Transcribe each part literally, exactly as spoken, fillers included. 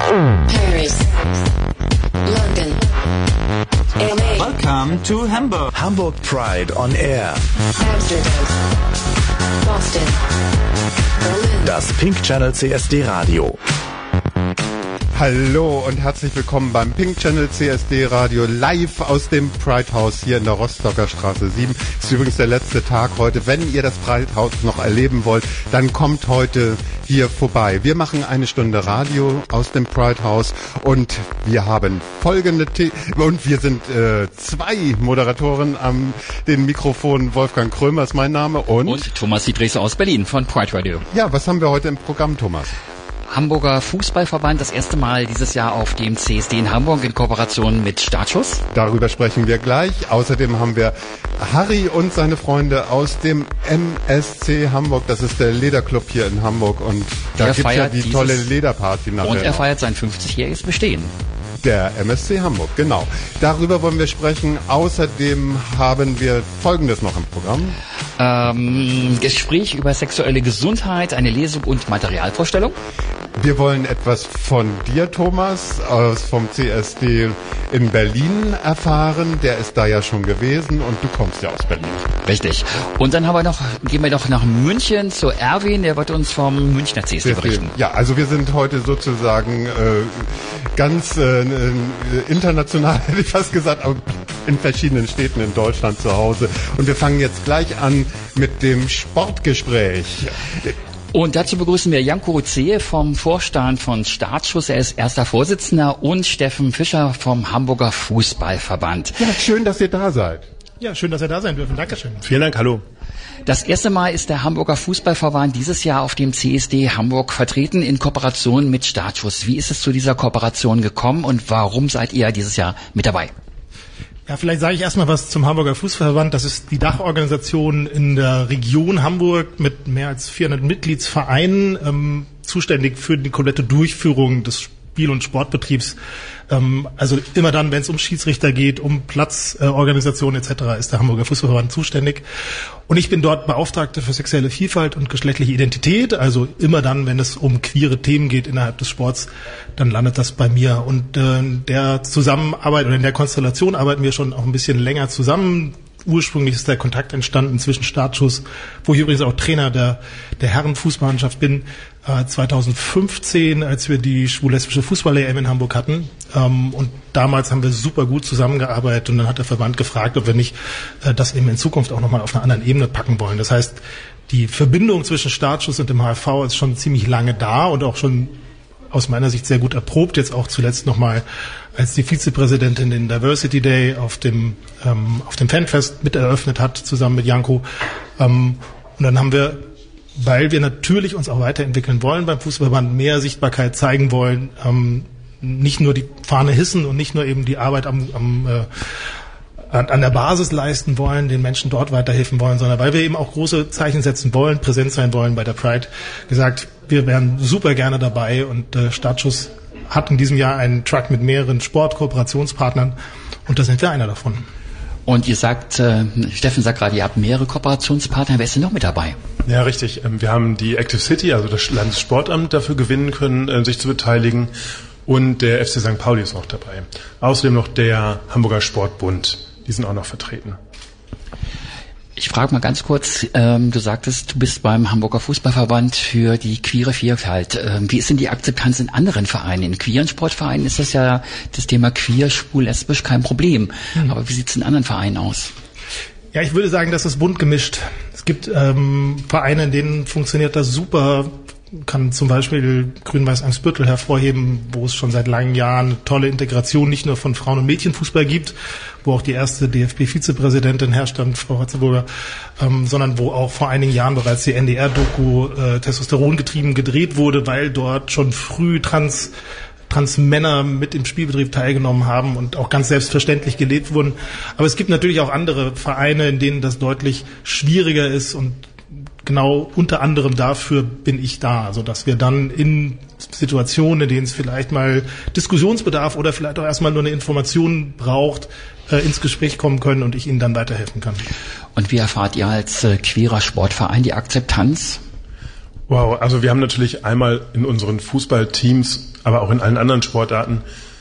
Paris, London, L A. Welcome to Hamburg. Hamburg Pride on Air. Amsterdam, Boston, Berlin. Das Pink Channel C S D Radio. Hallo und herzlich willkommen beim Pink Channel C S D Radio live aus dem Pride House hier in der Rostocker Straße sieben. Ist übrigens der letzte Tag heute. Wenn ihr das Pride House noch erleben wollt, dann kommt heute hier vorbei. Wir machen eine Stunde Radio aus dem Pride House und wir haben folgende The- und wir sind äh, zwei Moderatoren am den Mikrofon. Wolfgang Krömer ist mein Name und und Thomas Siedrichs aus Berlin von Pride Radio. Ja, was haben wir heute im Programm, Thomas? Hamburger Fußballverband, das erste Mal dieses Jahr auf dem C S D in Hamburg in Kooperation mit Startschuss. Darüber sprechen wir gleich. Außerdem haben wir Harry und seine Freunde aus dem M S C Hamburg. Das ist der Lederclub hier in Hamburg und da Er gibt's ja feiert die dieses- tolle Lederparty nachher. Und er noch. feiert sein fünfzigjähriges Bestehen. Der M S C Hamburg, genau. Darüber wollen wir sprechen. Außerdem haben wir Folgendes noch im Programm. Ähm, Gespräch über sexuelle Gesundheit, eine Lesung und Materialvorstellung. Wir wollen etwas von dir, Thomas, aus vom C S D in Berlin erfahren. Der ist da ja schon gewesen und du kommst ja aus Berlin. Richtig. Und dann haben wir noch, gehen wir noch nach München zu Erwin, der wird uns vom Münchner C S D berichten. Ja, also wir sind heute sozusagen äh, ganz äh, international, hätte ich fast gesagt, aber in verschiedenen Städten in Deutschland zu Hause. Und wir fangen jetzt gleich an mit dem Sportgespräch. Und dazu begrüßen wir Jan Kuruzehe vom Vorstand von Startschuss. Er ist erster Vorsitzender und Steffen Fischer vom Hamburger Fußballverband. Ja, schön, dass ihr da seid. Ja, schön, dass ihr da sein dürfen. Dankeschön. Vielen Dank, hallo. Das erste Mal ist der Hamburger Fußballverband dieses Jahr auf dem C S D Hamburg vertreten in Kooperation mit Startschuss. Wie ist es zu dieser Kooperation gekommen und warum seid ihr dieses Jahr mit dabei? Ja, vielleicht sage ich erstmal was zum Hamburger Fußballverband. Das ist die Dachorganisation in der Region Hamburg mit mehr als vierhundert Mitgliedsvereinen, ähm, zuständig für die komplette Durchführung des Spiel- und Sportbetriebs. Ähm, also immer dann, wenn es um Schiedsrichter geht, um Platzorganisation äh, et cetera, ist der Hamburger Fußballverband zuständig. Und ich bin dort Beauftragter für sexuelle Vielfalt und geschlechtliche Identität. Also immer dann, wenn es um queere Themen geht innerhalb des Sports, dann landet das bei mir. Und äh, der Zusammenarbeit oder in der Konstellation arbeiten wir schon auch ein bisschen länger zusammen. Ursprünglich ist der Kontakt entstanden zwischen Startschuss, wo ich übrigens auch Trainer der, der Herrenfußballmannschaft bin, äh, zweitausendfünfzehn, als wir die schwul-lesbische Fußball-E M in Hamburg hatten. Ähm, und damals haben wir super gut zusammengearbeitet und dann hat der Verband gefragt, ob wir nicht äh, das eben in Zukunft auch nochmal auf einer anderen Ebene packen wollen. Das heißt, die Verbindung zwischen Startschuss und dem H F V ist schon ziemlich lange da und auch schon aus meiner Sicht sehr gut erprobt, jetzt auch zuletzt nochmal als die Vizepräsidentin den Diversity Day auf dem ähm, auf dem Fanfest mit eröffnet hat, zusammen mit Janko. Ähm, und dann haben wir, weil wir natürlich uns auch weiterentwickeln wollen beim Fußballverband, mehr Sichtbarkeit zeigen wollen, ähm, nicht nur die Fahne hissen und nicht nur eben die Arbeit am, am äh, an, an der Basis leisten wollen, den Menschen dort weiterhelfen wollen, sondern weil wir eben auch große Zeichen setzen wollen, präsent sein wollen bei der Pride, gesagt, wir wären super gerne dabei und äh, Startschuss hat in diesem Jahr einen Truck mit mehreren Sportkooperationspartnern und da sind wir einer davon. Und ihr sagt, äh, Steffen sagt gerade, ihr habt mehrere Kooperationspartner. Wer ist denn noch mit dabei? Ja, richtig. Wir haben die Active City, also das Landessportamt, dafür gewinnen können, sich zu beteiligen. Und der F C Sankt Pauli ist auch dabei. Außerdem noch der Hamburger Sportbund. Die sind auch noch vertreten. Ich frage mal ganz kurz, ähm, du sagtest, du bist beim Hamburger Fußballverband für die queere Vielfalt. Ähm, wie ist denn die Akzeptanz in anderen Vereinen? In queeren Sportvereinen ist das ja das Thema queer, schwul, lesbisch kein Problem. Mhm. Aber wie sieht es in anderen Vereinen aus? Ja, ich würde sagen, das ist bunt gemischt. Es gibt ähm, Vereine, in denen funktioniert das super. Kann zum Beispiel Grün-Weiß-Eimsbüttel hervorheben, wo es schon seit langen Jahren eine tolle Integration nicht nur von Frauen- und Mädchenfußball gibt, wo auch die erste D F B-Vizepräsidentin herrstammt, Frau Ratzeburger, ähm, sondern wo auch vor einigen Jahren bereits die N D R-Doku äh, Testosteron getrieben gedreht wurde, weil dort schon früh trans Transmänner mit im Spielbetrieb teilgenommen haben und auch ganz selbstverständlich gelebt wurden. Aber es gibt natürlich auch andere Vereine, in denen das deutlich schwieriger ist und genau unter anderem dafür bin ich da, also dass wir dann in Situationen, in denen es vielleicht mal Diskussionsbedarf oder vielleicht auch erstmal nur eine Information braucht, äh, ins Gespräch kommen können und ich Ihnen dann weiterhelfen kann. Und wie erfahrt ihr als äh, queerer Sportverein die Akzeptanz? Wow, also wir haben natürlich einmal in unseren Fußballteams aber auch in allen anderen Sportarten,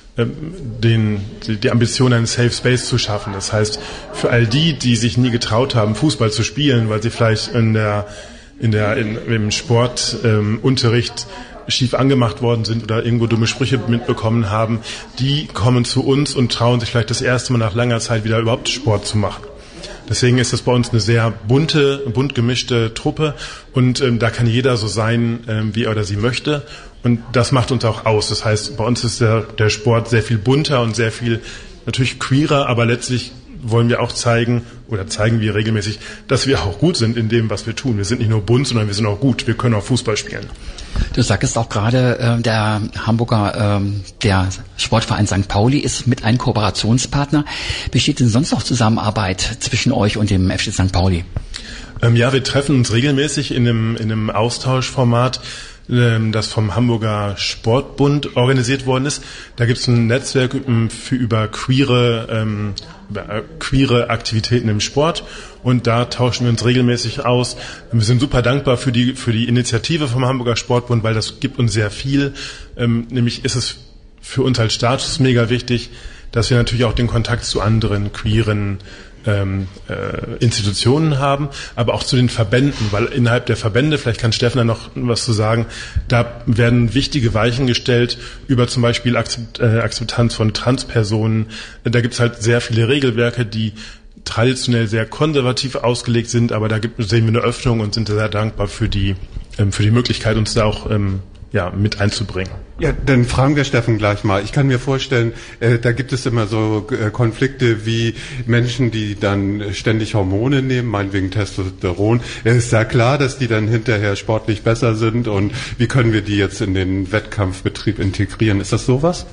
den, die Ambition, einen Safe Space zu schaffen. Das heißt, für all die, die sich nie getraut haben, Fußball zu spielen, weil sie vielleicht in der, in der, in, im Sportunterricht ähm, schief angemacht worden sind oder irgendwo dumme Sprüche mitbekommen haben, die kommen zu uns und trauen sich vielleicht das erste Mal nach langer Zeit wieder überhaupt Sport zu machen. Deswegen ist das bei uns eine sehr bunte, bunt gemischte Truppe und ähm, da kann jeder so sein, ähm, wie er oder sie möchte. Und das macht uns auch aus. Das heißt, bei uns ist der, der Sport sehr viel bunter und sehr viel natürlich queerer, aber letztlich wollen wir auch zeigen oder zeigen wir regelmäßig, dass wir auch gut sind in dem, was wir tun. Wir sind nicht nur bunt, sondern wir sind auch gut. Wir können auch Fußball spielen. Du sagtest auch gerade, äh, der Hamburger, ähm, der Sportverein Sankt Pauli ist mit einem Kooperationspartner. Besteht denn sonst noch Zusammenarbeit zwischen euch und dem F C Sankt Pauli? Ähm, ja, wir treffen uns regelmäßig in einem, in einem Austauschformat, das vom Hamburger Sportbund organisiert worden ist. Da gibt es ein Netzwerk für über queere, ähm, über queere Aktivitäten im Sport und da tauschen wir uns regelmäßig aus. Wir sind super dankbar für die für die Initiative vom Hamburger Sportbund, weil das gibt uns sehr viel. Ähm, nämlich ist es für uns als Status mega wichtig, dass wir natürlich auch den Kontakt zu anderen queeren Ähm, äh, Institutionen haben, aber auch zu den Verbänden, weil innerhalb der Verbände, vielleicht kann Steffen da noch was zu sagen, da werden wichtige Weichen gestellt über zum Beispiel Akzept, äh, Akzeptanz von Transpersonen. Da gibt es halt sehr viele Regelwerke, die traditionell sehr konservativ ausgelegt sind, aber da gibt, sehen wir eine Öffnung und sind sehr dankbar für die ähm, für die Möglichkeit, uns da auch ähm, ja, mit einzubringen. Ja, dann fragen wir Steffen gleich mal. Ich kann mir vorstellen, äh, da gibt es immer so äh, Konflikte wie Menschen, die dann ständig Hormone nehmen, meinetwegen Testosteron. Es ist ja klar, dass die dann hinterher sportlich besser sind und wie können wir die jetzt in den Wettkampfbetrieb integrieren? Ist das sowas?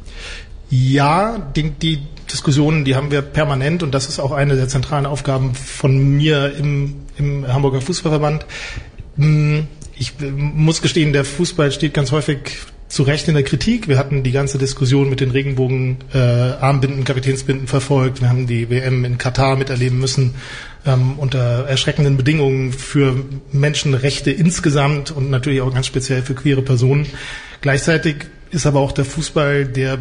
Ja, die, die Diskussionen, die haben wir permanent und das ist auch eine der zentralen Aufgaben von mir im, im Hamburger Fußballverband. Ich muss gestehen, der Fußball steht ganz häufig zu Recht in der Kritik. Wir hatten die ganze Diskussion mit den Regenbogen äh, Armbinden, Kapitänsbinden verfolgt. Wir haben die W M in Katar miterleben müssen ähm, unter erschreckenden Bedingungen für Menschenrechte insgesamt und natürlich auch ganz speziell für queere Personen. Gleichzeitig ist aber auch der Fußball der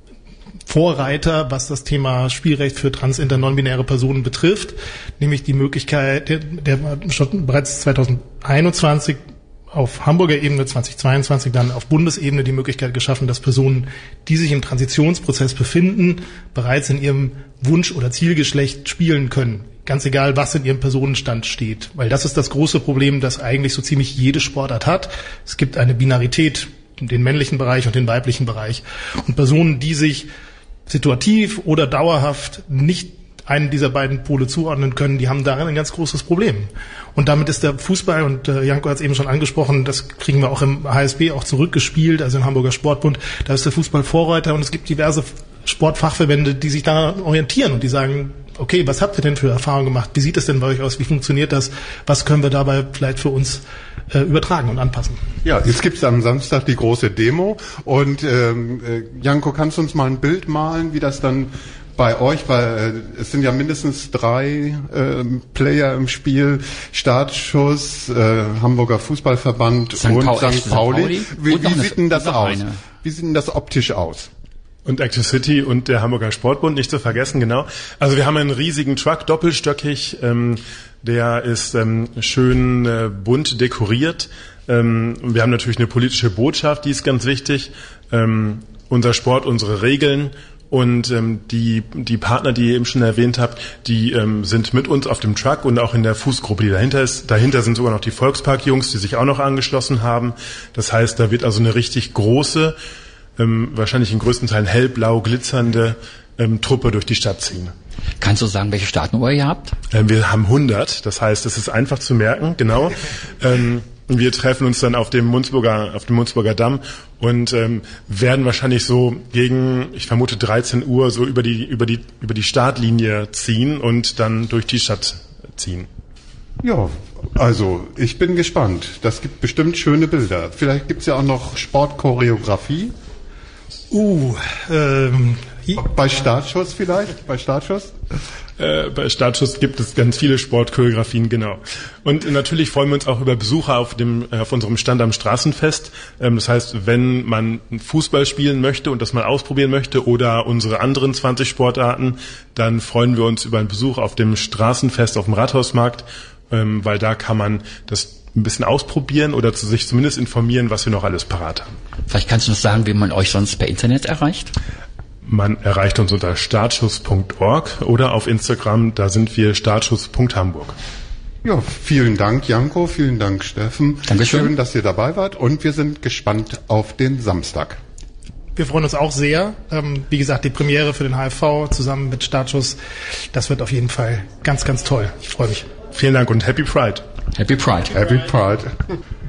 Vorreiter, was das Thema Spielrecht für trans-, inter-, non-binäre Personen betrifft, nämlich die Möglichkeit, der, der schon bereits zwanzig einundzwanzig auf Hamburger Ebene, zwanzig zweiundzwanzig dann auf Bundesebene die Möglichkeit geschaffen, dass Personen, die sich im Transitionsprozess befinden, bereits in ihrem Wunsch- oder Zielgeschlecht spielen können. Ganz egal, was in ihrem Personenstand steht. Weil das ist das große Problem, das eigentlich so ziemlich jede Sportart hat. Es gibt eine Binarität, den männlichen Bereich und den weiblichen Bereich. Und Personen, die sich situativ oder dauerhaft nicht einen dieser beiden Pole zuordnen können, die haben darin ein ganz großes Problem. Und damit ist der Fußball, und äh, Janko hat es eben schon angesprochen, das kriegen wir auch im H S B auch zurückgespielt, also im Hamburger Sportbund, da ist der Fußball Vorreiter und es gibt diverse Sportfachverbände, die sich daran orientieren und die sagen, okay, was habt ihr denn für Erfahrungen gemacht? Wie sieht es denn bei euch aus? Wie funktioniert das? Was können wir dabei vielleicht für uns äh, übertragen und anpassen? Ja, jetzt gibt's am Samstag die große Demo und ähm, äh, Janko, kannst du uns mal ein Bild malen, wie das dann bei euch, weil äh, es sind ja mindestens drei äh, Player im Spiel, Startschuss, äh, Hamburger Fußballverband Sankt und Paul, Sankt Pauli. Pauli. Wie, Und wie sieht denn das aus? eine. Wie sieht denn das optisch aus? Und Active City und der Hamburger Sportbund, nicht zu vergessen, genau. Also wir haben einen riesigen Truck, doppelstöckig, ähm, der ist ähm, schön äh, bunt dekoriert. Ähm, wir haben natürlich eine politische Botschaft, die ist ganz wichtig. Ähm, unser Sport, unsere Regeln. Und ähm, die die Partner, die ihr eben schon erwähnt habt, die ähm, sind mit uns auf dem Truck und auch in der Fußgruppe, die dahinter ist. Dahinter sind sogar noch die Volkspark-Jungs, die sich auch noch angeschlossen haben. Das heißt, da wird also eine richtig große, ähm, wahrscheinlich in größten Teilen hellblau glitzernde ähm, Truppe durch die Stadt ziehen. Kannst du sagen, welche Startnummer ihr habt? Ähm, wir haben hundert, das heißt, es ist einfach zu merken, genau. ähm, Wir treffen uns dann auf dem Munzburger, auf dem Munzburger Damm und ähm, werden wahrscheinlich so gegen, ich vermute dreizehn Uhr so über die über die über die Startlinie ziehen und dann durch die Stadt ziehen. Ja, also ich bin gespannt. Das gibt bestimmt schöne Bilder. Vielleicht gibt's ja auch noch Sportchoreografie. Uh, ähm, Bei Startschuss vielleicht? Bei Startschuss? Äh, bei Startschuss gibt es ganz viele Sportchoreografien, genau. Und natürlich freuen wir uns auch über Besucher auf dem auf unserem Stand am Straßenfest. Ähm, das heißt, wenn man Fußball spielen möchte und das mal ausprobieren möchte oder unsere anderen zwanzig Sportarten, dann freuen wir uns über einen Besuch auf dem Straßenfest auf dem Rathausmarkt, ähm, weil da kann man das ein bisschen ausprobieren oder zu sich zumindest informieren, was wir noch alles parat haben. Vielleicht kannst du uns sagen, wie man euch sonst per Internet erreicht? Man erreicht uns unter startschuss punkt org oder auf Instagram, da sind wir startschuss punkt hamburg. Ja, vielen Dank, Janko, vielen Dank, Steffen. Dankeschön. Schön, dass ihr dabei wart und wir sind gespannt auf den Samstag. Wir freuen uns auch sehr. Ähm, wie gesagt, die Premiere für den H F V zusammen mit Startschuss, das wird auf jeden Fall ganz, ganz toll. Ich freue mich. Vielen Dank und Happy Pride. Happy Pride. Happy Pride.